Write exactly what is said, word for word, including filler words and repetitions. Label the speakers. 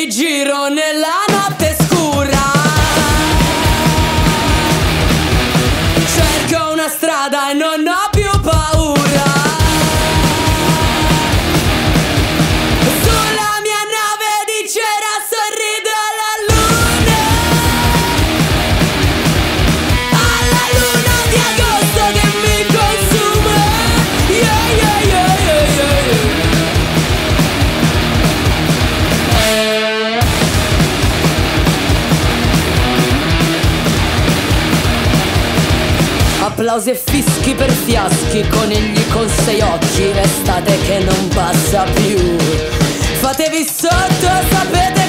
Speaker 1: di giro nella notte scura. Cerco una strada e non ho più paura. Sulla mia nave di cera sorride alla luna. Alla luna di agosto che mi consuma. Yeah, yeah, yeah, yeah, yeah, yeah. Applausi e fischi per fiaschi, conigli con sei occhi, l'estate che non passa più. Fatevi sotto, sapete